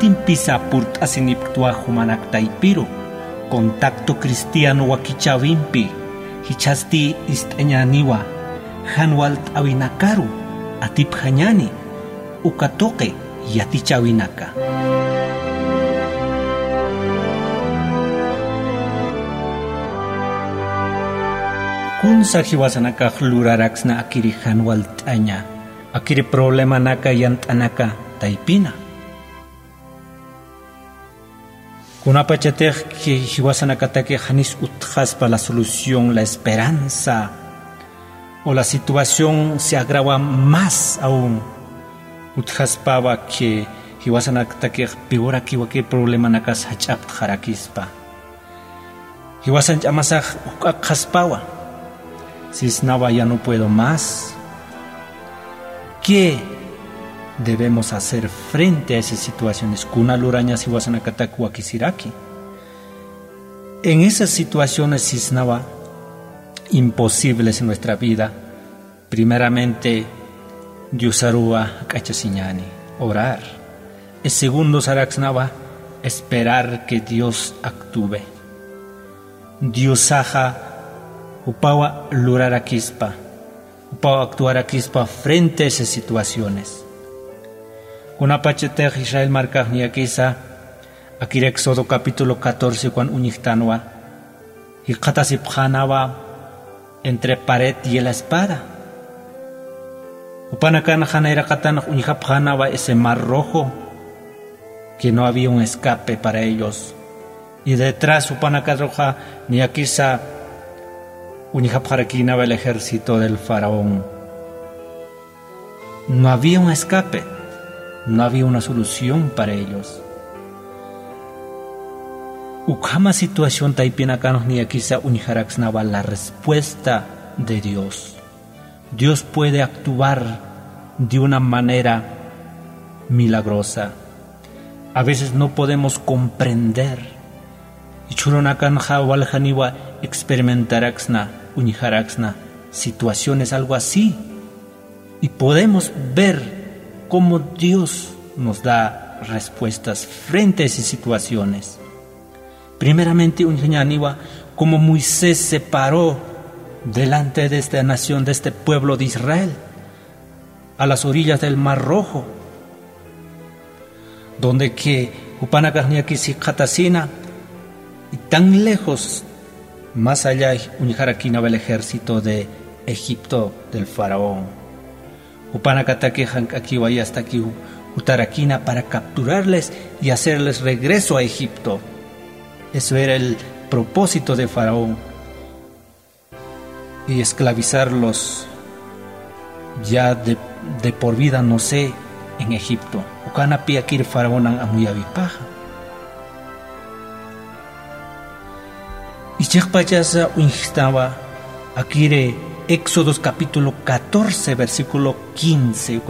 pisa purt asiniptua humanak taipiro. Contacto cristiano wakichavimpi. Hichasti isteñaniwa. Hanwalt awinakaru. Atip hanyani. Ukatoke yatichavinaca. Kun sahiwasanaka luraraxna akiri hanwalt aña. Akiri problema naka yantanaka taipina. Kunapachatej que hiwasanakatake hanis utjaspa la solución, la esperanza, o la situación se agrava más aún. Utjaspaba que hiwasanakatake peor que problema nakas hachapt harakispa. Hiwasan chamasaj ukakjaspawa. Cisnaba ya no puedo más. ¿Qué debemos hacer frente a esas situaciones? Kuna luraña si wasanakataku akisiraki. En esas situaciones cisnaba imposibles en nuestra vida. Primeramente, Diosarua kachasiñani, orar. El segundo saraxnaba, esperar que Dios actúe. Diosaja upawa lurarakispa, upawa actuarakispa frente a esas situaciones. Kuna pachetej Israel marcaj niakisa, aquí Éxodo capítulo 14, cuan uñictanwa, y katasipjanawa entre pared y la espada. Upanakan janaira katan uñijapjanawa ese mar rojo, que no había un escape para ellos. Y detrás upanakadroja niakisa uñijapjarakinaba el ejército del faraón. No había un escape. No había una solución para ellos. Ukama situación taipinakanos ni akisa unijaraxnaba la respuesta de Dios. Dios puede actuar de una manera milagrosa. A veces no podemos comprender. Y churonakan jawaljaniwa experimentaraxna unijaraxna situaciones algo así. Y podemos ver cómo Dios nos da respuestas frente a esas situaciones. Primeramente, como Moisés se paró delante de esta nación, de este pueblo de Israel, a las orillas del Mar Rojo, donde que Upanakasniakisi Katasina, y tan lejos, más allá, Unijarakina el ejército de Egipto del faraón. Upanakataki Hankakiwaya hasta aquí Utarakina para capturarles y hacerles regreso a Egipto. Eso era el propósito de Faraón. Y esclavizarlos ya de por vida, no sé, en Egipto. Ukanapi akir Faraón amuyavipaja. Y Chekpachasa Unjistaba Akire Éxodos capítulo 14, versículo 15.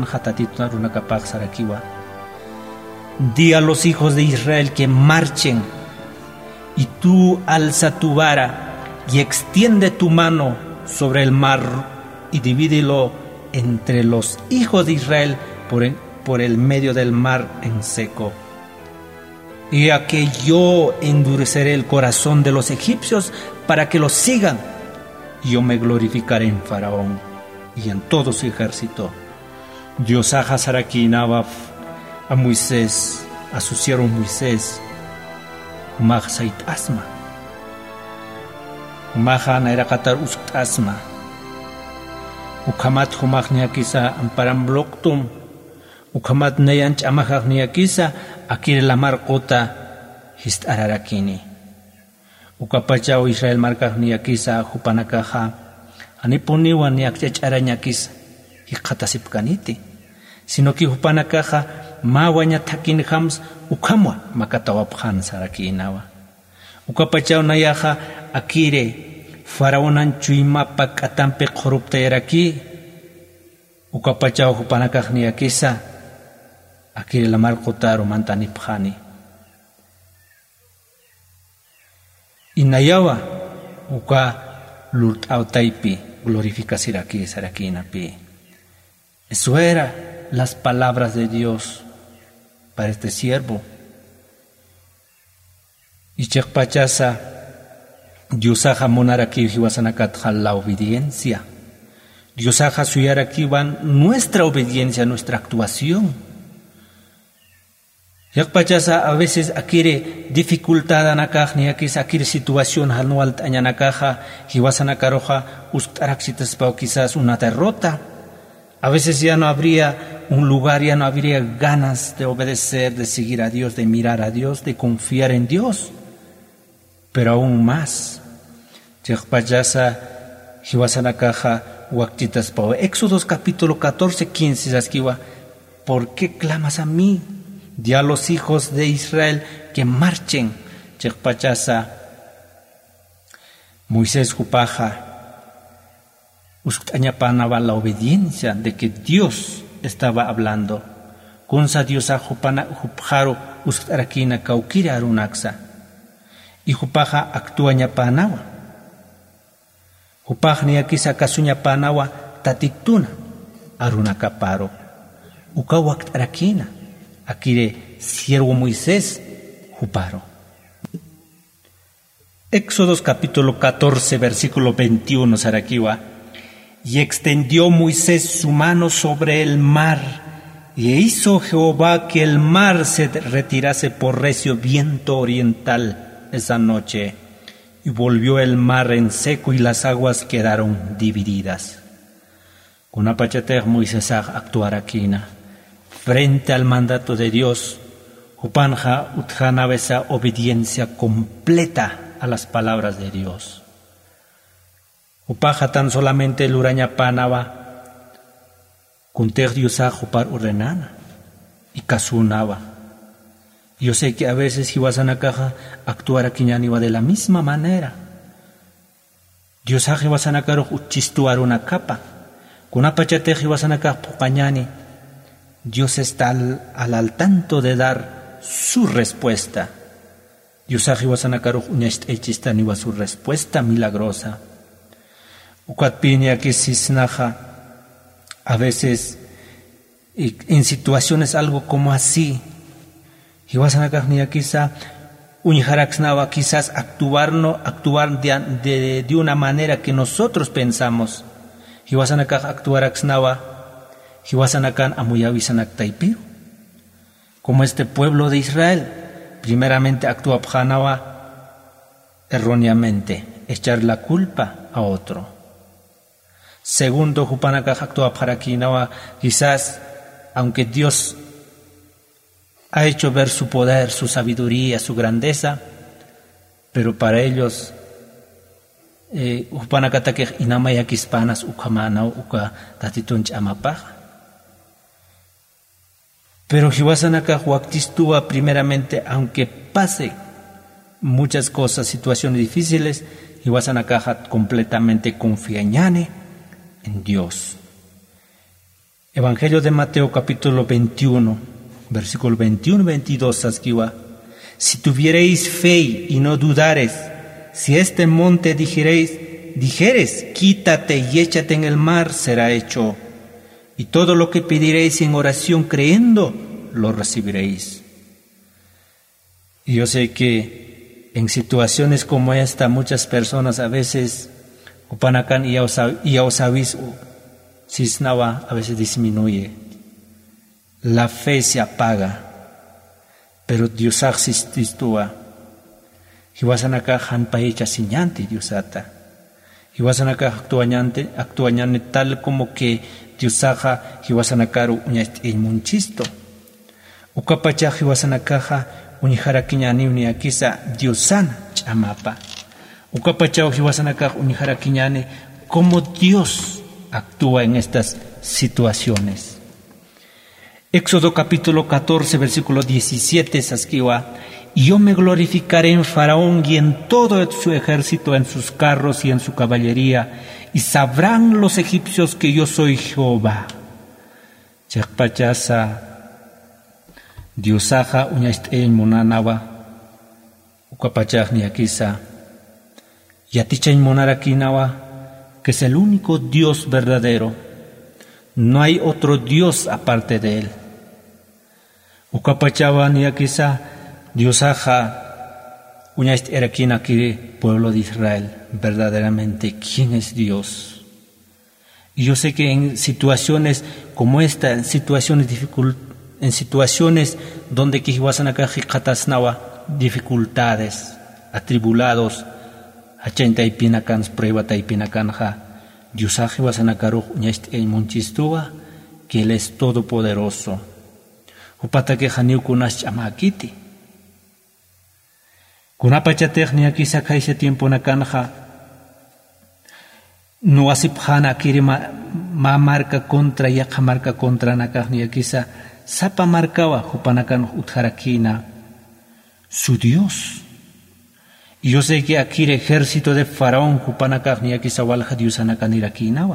Di a los hijos de Israel que marchen, y tú alza tu vara y extiende tu mano sobre el mar y divídelo entre los hijos de Israel por el medio del mar en seco. Y a que yo endureceré el corazón de los egipcios para que los sigan. Yo me glorificaré en Faraón y en todo su ejército. Dios Sarakinaba a Moisés, a su siervo Moisés, Umajsait Asma. Umajan era Qatar Usk Asma. Ukamat Humagniakisa Amparam Bloktum. Ukamat Neyanch Amajagniakisa Akir la Marcota Hist Ararakini. Ukapachao Israel markah niakisa hupanakaja anipuniwa niakchacharañakisa hiqatasipkaniti sino que hupanakaja mawaña takin hams ukamwa makatawapjan sarakinawa ukapachao nayaja akire faraonan chuimapa katampe qhuruptayaraki ukapachao hupanakaj niakisa akire la marqotaro mantanipjani Inayawa uka lut autaipi glorificasiraki sarakinapi. Eso eran las palabras de Dios para este siervo. Y chekpachasa Diosaja monaraki hiwasanakat la obediencia. Diosaja suyarakiwan nuestra obediencia, nuestra actuación. Yakpachasa a veces adquiere dificultad anakaj ni aquí adquiere situación anual añanakaja hiwasanakaroja ustaraxitaspa quizás una derrota. A veces ya no habría un lugar, ya no habría ganas de obedecer, de seguir a Dios, de mirar a Dios, de confiar en Dios. Pero aún más, Yakpachasa hiwasanakaja waktitaspa. Éxodos capítulo 14, 15 saskiwa, ¿por qué clamas a mí? Di a los hijos de Israel que marchen. Chekpachasa Moisés jupaja Ustañapanaba la obediencia de que Dios estaba hablando. Kunsa Diosa jupana jupjaro ustarakina kaukira arunaxa. Y jupaja actuañapanawa. Jupajni akisa kasuñapanawa tatituna arunakaparo. Ukawakt arakina. Akire siervo Moisés juparo. Éxodos capítulo 14 versículo 21 sarakiwa. Y extendió Moisés su mano sobre el mar, y hizo Jehová que el mar se retirase por recio viento oriental esa noche, y volvió el mar en seco y las aguas quedaron divididas. Con apachatej Moisés actuar aquí frente al mandato de Dios, Upanja utjana esa obediencia completa a las palabras de Dios. Upaja tan solamente el uraña panaba, kuntej Diosa jupar urenana y kasunaba. Yo sé que a veces Hiwasanakaja actuar aquí iba de la misma manera. Diosa Hiwasanakaro uchistuar una capa, con apachate Hiwasanakaja pupañani. Dios está al tanto de dar su respuesta. Dios ajiwasanakaruj uñast echistan iba su respuesta milagrosa. Ucatpiña que sisnaja a veces en situaciones algo como así. Hiwasanakajnia quizá uñjaraxnava quizás actuar de una manera que nosotros pensamos. Hiwasanakaj actuaraxnava Hiwasanakan amuyavisanak taipiru. Como este pueblo de Israel, primeramente actúa erróneamente, echar la culpa a otro. Segundo, Jupanakaj actúa quizás, aunque Dios ha hecho ver su poder, su sabiduría, su grandeza, pero para ellos, Jupanakatakej inamayakispanas ukamana uka tatitunch amapaj. Pero Hiwasanakaj huactistúa primeramente, aunque pase muchas cosas, situaciones difíciles, Hiwasanakaj completamente confía en Dios. Evangelio de Mateo capítulo 21, versículo 21-22, asquiwa. Si tuviereis fe y no dudares, si este monte dijeres, quítate y échate en el mar, será hecho. Y todo lo que pediréis en oración creyendo, lo recibiréis. Y yo sé que en situaciones como esta, muchas personas a veces, upanakan y ausabis, sisnava, a veces disminuye. La fe se apaga. Pero Dios exististúa. Hiwasanaka hanpaecha siñante Diosata. Hiwasanaka actuañante tal como que Diosaja Hiwasanakaru uñast munchisto. Ukapacha Hiwasanakaja uñijarakiñani uñakisa Diosana chamapa. Ukapacha Hiwasanakaja uñijarakiñani como Dios actúa en estas situaciones. Éxodo capítulo 14 versículo 17 sasquiwa. Y yo me glorificaré en Faraón y en todo su ejército, en sus carros y en su caballería, y sabrán los egipcios que yo soy Jehová. Chakpachasa Diosaja uñast el monanawa, ukapachaj niakisa, yatichain monarakinawa, que es el único Dios verdadero. No hay otro Dios aparte de él. Ukapachawan yakisa Dios uñaist erakin aquí pueblo de Israel, verdaderamente quién es Dios. Y yo sé que en situaciones como esta, en situaciones donde dificultades, atribulados, achenta y pinacans, prueba y pinacanja, Dios wasanakaruj uñaist el monchistuwa, que Él es todopoderoso. Upata que janiu kunas chamakiti. Kunapachatech ni aquí saca ese tiempo na canja. No asipjana kiri ma marca contra y marca contra na ni aquí sa sapa marcaba upanakan utjarakina su Dios. Y yo sé que aquí el ejército de Faraón upanakaj ni aquí sa walja Dios anakan irakinawa.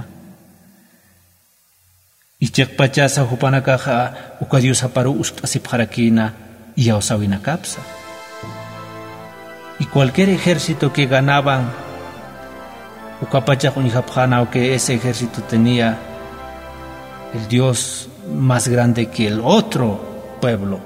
Y chekpachasa upanakaja uka Dios aparu asipjarakina y osawina kapsa. Y cualquier ejército que ganaban, o que ese ejército tenía el Dios más grande que el otro pueblo.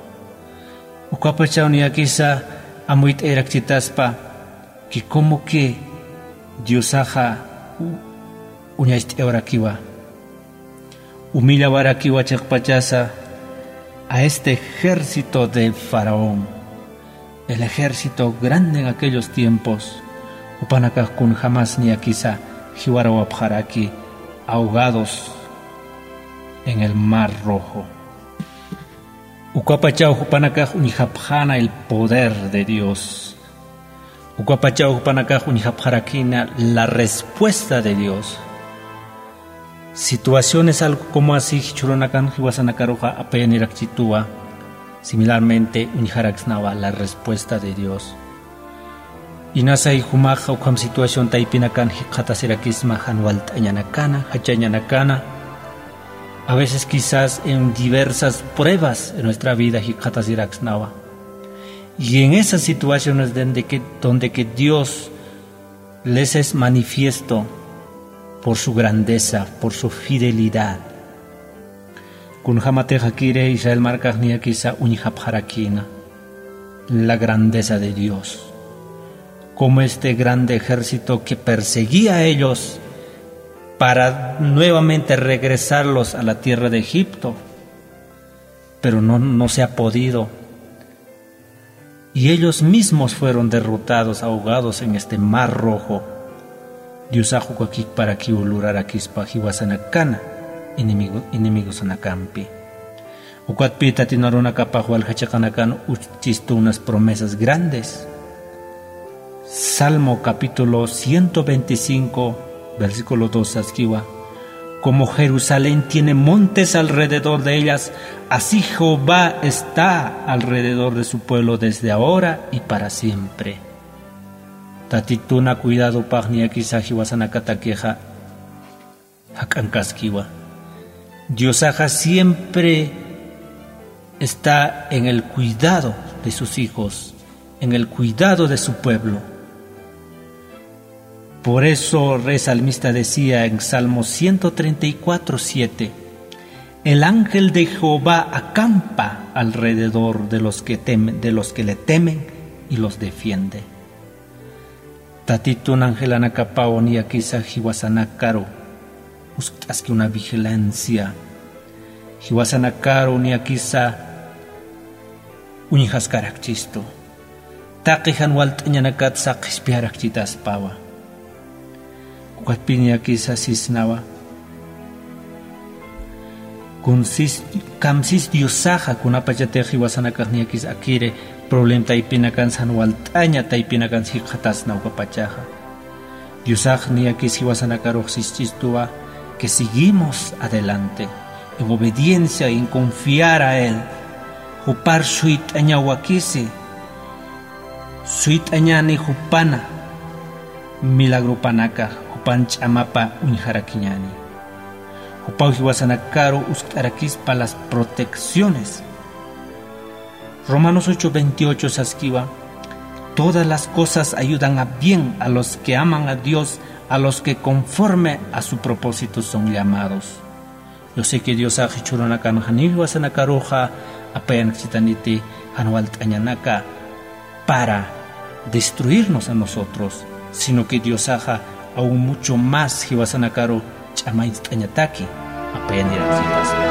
Quizá amuit erakchitaspa que como que Dios uñaist eurakiwa, humilla barakiwa chakpachasa a este ejército de Faraón. El ejército grande en aquellos tiempos, upanakakun jamás ni akisa jiwarawapjaraki, ahogados en el mar rojo. Ukapachau upanakaj unijapjana el poder de Dios. Ukapachau upanakaj unijapjarakina la respuesta de Dios. Situaciones algo como así, churonakan jiwasanakaroja apeyanirachitua. Similarmente, unijaraksnawa la respuesta de Dios. Y nasa y humaja ukam situación taipinakan hikatasirakisma hanwaltañanakana, hachañanakana. A veces quizás en diversas pruebas en nuestra vida hikatasiraknawa. Y en esas situaciones donde que Dios les es manifiesto por su grandeza, por su fidelidad. Kunjamateja kire Israel marcaj ni quizá unijapjarakina, la grandeza de Dios. Como este grande ejército que perseguía a ellos para nuevamente regresarlos a la tierra de Egipto, pero no se ha podido. Y ellos mismos fueron derrotados, ahogados en este mar rojo. Dios ajuquakik para que uluraraquispa jiwasanakana. Enemigos anacampi. Ucuatpita tinaruna capajual hachacanacan uchisto unas promesas grandes. Salmo capítulo 125, versículo 2 asquiwa. Como Jerusalén tiene montes alrededor de ellas, así Jehová está alrededor de su pueblo desde ahora y para siempre. Tatituna cuidado pagnia kisajiwasanakatakeja hakankaskiwa. Dios siempre está en el cuidado de sus hijos, en el cuidado de su pueblo. Por eso el rey salmista decía en Salmo 134:7, el ángel de Jehová acampa alrededor de los que le temen y los defiende. Tatitun ángel anacapao ni akisa jiwasanakaro. Buscas que una vigilancia. Jiwasanakaro ni akisa unijascarakchisto. Taqihan waltñanakat saqispiarakchitas pawa. Kuatpini akisa sisnawa. Kamsis diosaja kunapachate jiwasanakaj ni akisa akire problem taipinakan san waltña taipinakan hiqatas naukapachaja. Diosaj ni akis jiwasanakaro sischistuwa. Que seguimos adelante en obediencia y en confiar a Él. Jupar suit añawakisi, suit añani jupana, milagro panaka, jupan chamapa unjaraquiñani. Jupau jiwasanakaro uskarakis para las protecciones. Romanos 8:28 sasquiva. Todas las cosas ayudan a bien a los que aman a Dios, a los que conforme a su propósito son llamados. Yo sé que Dios ha hecho una canjanil wasanakaroja apayan chitaniti anual tañanaca para destruirnos a nosotros, sino que Dios haga aún mucho más jiwasanakaro chamay tañataki apayan iraxitas.